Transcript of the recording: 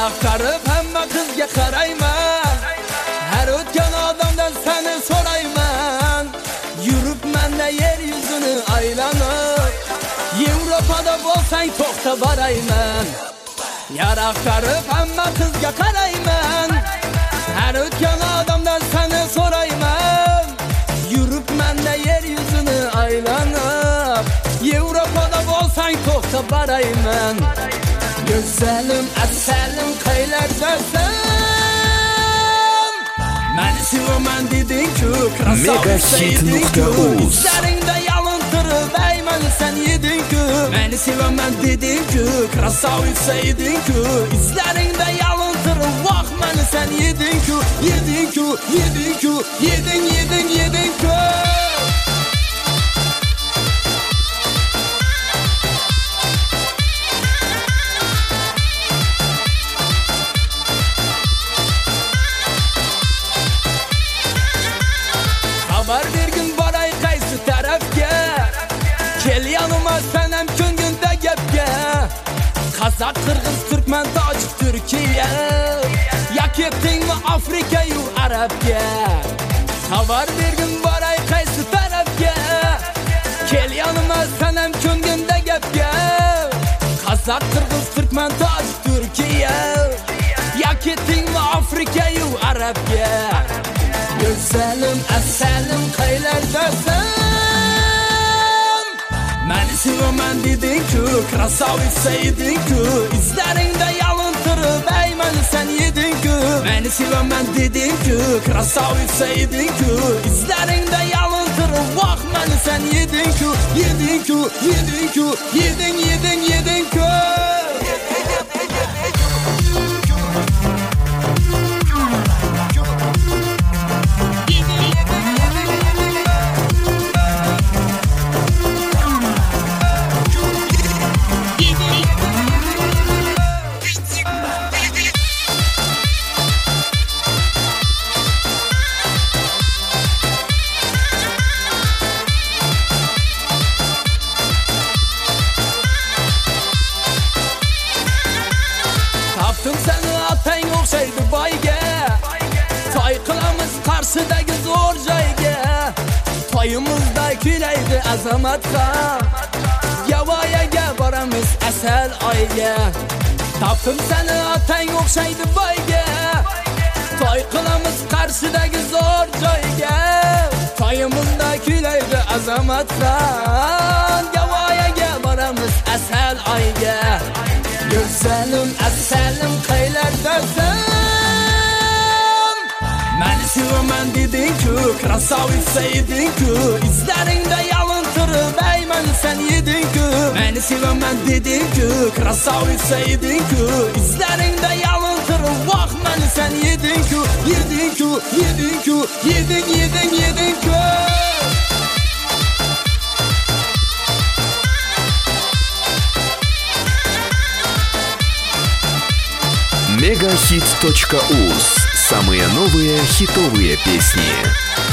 aktarıp hamma kızga qarayman. Her o'tgan odamdan seni so'rayman. Yuribman-da yer yuzini aylanib, Yevropada bo'lsang to'xta borayman. Yar aktarıp hamma kızga qarayman. Her o'tgan odamdan seni so'rayman. Yuribman-da yer yuzini aylanib, Yevropada bo'lsang to'xta borayman. Güzelim, asalim, qaylardasan? Meni sevaman deding-ku, Megahit.uz. Izlaringda yalintirib ayman sen yeding-ku. Meni sevaman deding-ku, krasavitsa eding-ku. Izlaringda yalintirib voh meni sen yeding-ku, yeding-ku, yeding-ku, yeding-ku. Xabar bergin boray qaysi tarafga. Kel yanıma senem ko'ngilda gapga. Qozaq, qirg'iz, turkman, tojik, Turkiya. Ya ketdingmi Afrika-yu Arabga. Xabar bergin boray qaysi tarafga. Kel yanıma senem ko'ngilda gapga. Qozaq, qirg'iz, turkman, tojik, Turkiya. Ya ketdingmi Afrika-yu Arabga. Güzelim, asalim, qaylardasan? Meni sevaman deding-ku, krasavitsa eding-ku. Izlaringda yalintirib ayman sen yeding-ku. Meni sevaman deding-ku, krasavitsa eding-ku. Izlaringda yalintirib voh meni sen yeding-ku, yeding-ku, yeding-ku, yeding-ku. Taptım seni atang o'xshaydi boyga. To'y qilamiz Qarshidagi zo'r joyga. To'yimizda kulaydi azamatga. Yavoyaga boramiz asal oyga. Taptım seni atang o'xshaydi boyga. To'y qilamiz Qarshidagi zo'r joyga. To'yimizda kulaydi azamatga. Yavoyaga boramiz asal oyga. Güzelim, asalim, qaylardasan? Meni sevaman deding-ku, krasavitsa eding-ku. Izlaringda yalintirib ayman sen yeding-ku. Meni sevaman deding-ku, krasavitsa eding-ku. Izlaringda yalintirib voh meni sen yeding-ku, yeding-ku, yeding-ku, yeding-ku. Megahit.uz. Самые новые хитовые песни.